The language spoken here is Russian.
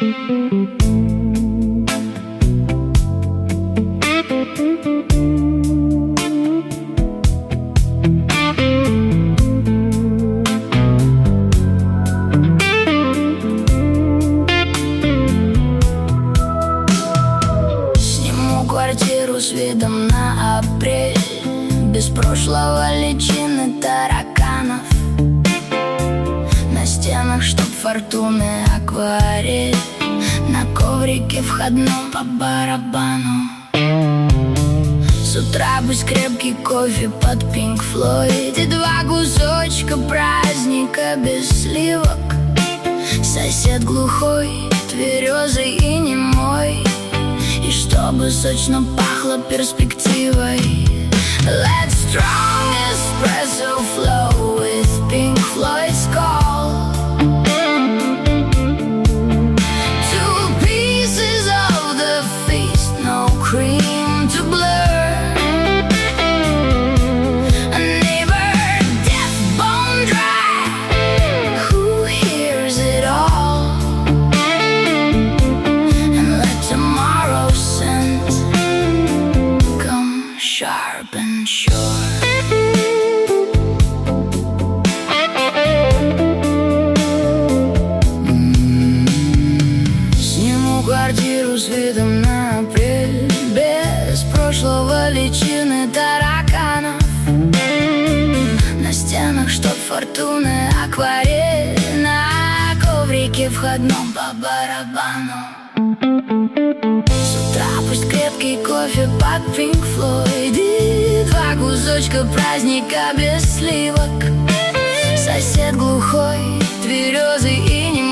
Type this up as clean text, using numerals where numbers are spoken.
Квартиру с видом на апрель, без прошлого личины тараканов. На стенах чтоб фортуны акварель, на коврике входном по барабану. С утра пусть крепкий кофе под Pink Floyd и 2 кусочка праздника без сливок. Сосед глухой, тверезый и немой, и чтобы сочно пахло перспективой. Let's strong espresso flow with Pink Floyd's call. 2 pieces of the feast, no cream to blur. A neighbor deaf, bone dry, who hears it all. And let tomorrow's scent come sharp and sure. Сниму квартиру с видом на апрель, без прошлого личины тараканов. На стенах чтоб фортуны акварель, на коврике входном по барабану. С утра пусть крепкий кофе под Pink Floyd и 2 кусочка праздника без сливок. Сосед глухой, тверезый и немой,